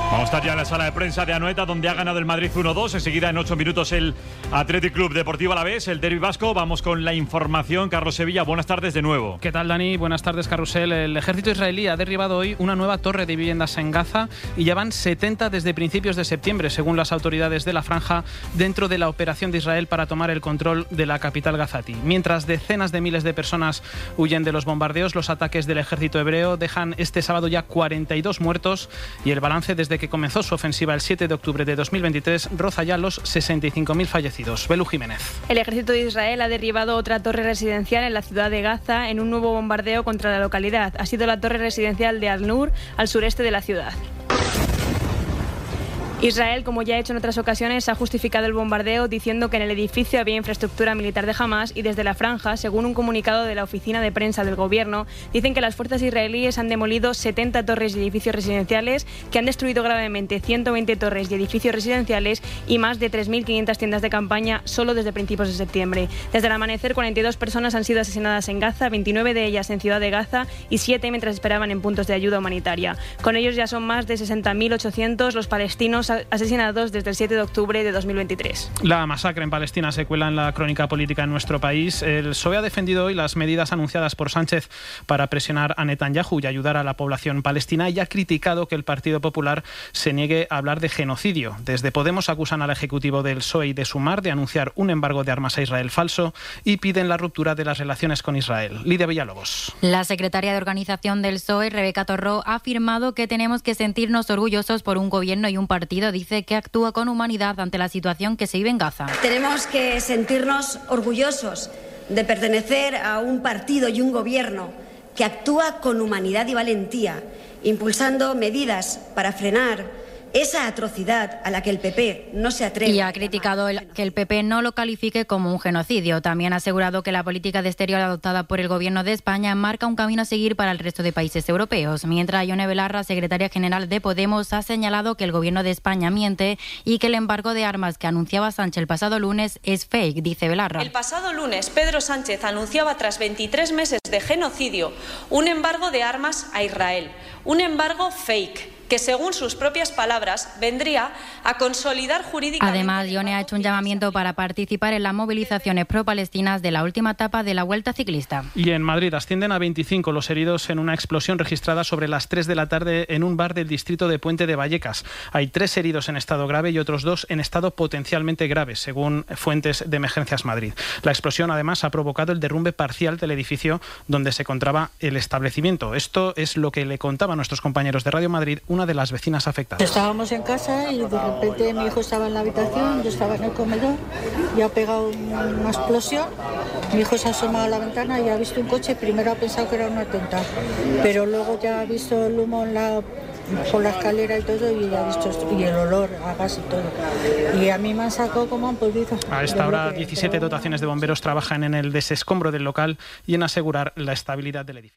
Vamos a estar ya en la sala de prensa de Anoeta, donde ha ganado el Madrid 1-2. Enseguida, en 8 minutos, el Athletic Club Deportivo Alavés, el derbi vasco. Vamos con la información. Carlos Sevilla, buenas tardes de nuevo. ¿Qué tal, Dani? Buenas tardes, Carrusel. El ejército israelí ha derribado hoy una nueva torre de viviendas en Gaza y ya van 70 desde principios de septiembre, según las autoridades de la franja, dentro de la operación de Israel para tomar el control de la capital gazatí. Mientras decenas de miles de personas huyen de los bombardeos, los ataques del ejército hebreo dejan este sábado ya 42 muertos y el balance desde que comenzó su ofensiva el 7 de octubre de 2023 roza ya los 65.000 fallecidos. Belu Jiménez. El ejército de Israel ha derribado otra torre residencial en la ciudad de Gaza en un nuevo bombardeo contra la localidad. Ha sido la torre residencial de Al-Nur, al sureste de la ciudad. Israel, como ya ha hecho en otras ocasiones, ha justificado el bombardeo diciendo que en el edificio había infraestructura militar de Hamás y desde la franja, según un comunicado de la oficina de prensa del gobierno, dicen que las fuerzas israelíes han demolido 70 torres y edificios residenciales, que han destruido gravemente 120 torres y edificios residenciales y más de 3.500 tiendas de campaña solo desde principios de septiembre. Desde el amanecer, 42 personas han sido asesinadas en Gaza, 29 de ellas en Ciudad de Gaza y 7 mientras esperaban en puntos de ayuda humanitaria. Con ellos ya son más de 60.800 los palestinos asesinados desde el 7 de octubre de 2023. La masacre en Palestina se cuela en la crónica política en nuestro país. El PSOE ha defendido hoy las medidas anunciadas por Sánchez para presionar a Netanyahu y ayudar a la población palestina y ha criticado que el Partido Popular se niegue a hablar de genocidio. Desde Podemos acusan al Ejecutivo del PSOE y de Sumar de anunciar un embargo de armas a Israel falso y piden la ruptura de las relaciones con Israel. Lidia Villalobos. La secretaria de organización del PSOE, Rebeca Torró, ha afirmado que tenemos que sentirnos orgullosos por un gobierno y un partido, dice, que actúa con humanidad ante la situación que se vive en Gaza. Tenemos que sentirnos orgullosos de pertenecer a un partido y un gobierno que actúa con humanidad y valentía, impulsando medidas para frenar esa atrocidad a la que el PP no se atreve. Y ha criticado que el PP no lo califique como un genocidio. También ha asegurado que la política de exterior adoptada por el Gobierno de España marca un camino a seguir para el resto de países europeos. Mientras, Ione Belarra, secretaria general de Podemos, ha señalado que el Gobierno de España miente y que el embargo de armas que anunciaba Sánchez el pasado lunes es fake, dice Belarra. El pasado lunes, Pedro Sánchez anunciaba, tras 23 meses de genocidio, un embargo de armas a Israel. Un embargo fake, que según sus propias palabras vendría a consolidar jurídicamente. Además, Ione ha hecho un llamamiento para participar en las movilizaciones pro-palestinas de la última etapa de la Vuelta Ciclista. Y en Madrid ascienden a 25 los heridos en una explosión registrada sobre las 3 de la tarde en un bar del distrito de Puente de Vallecas. Hay 3 heridos en estado grave y otros 2 en estado potencialmente grave, según fuentes de Emergencias Madrid. La explosión, además, ha provocado el derrumbe parcial del edificio donde se encontraba el establecimiento. Esto es lo que le contaban nuestros compañeros de Radio Madrid, una de las vecinas afectadas. Estábamos en casa y de repente mi hijo estaba en la habitación, yo estaba en el comedor y ha pegado una explosión. Mi hijo se ha asomado a la ventana y ha visto un coche. Primero ha pensado que era un atentado, pero luego ya ha visto el humo por la escalera y todo, y ha visto esto, y el olor a gas y todo. Y a mí me han sacado como han podido. A esta hora 17 dotaciones de bomberos trabajan en el desescombro del local y en asegurar la estabilidad del edificio.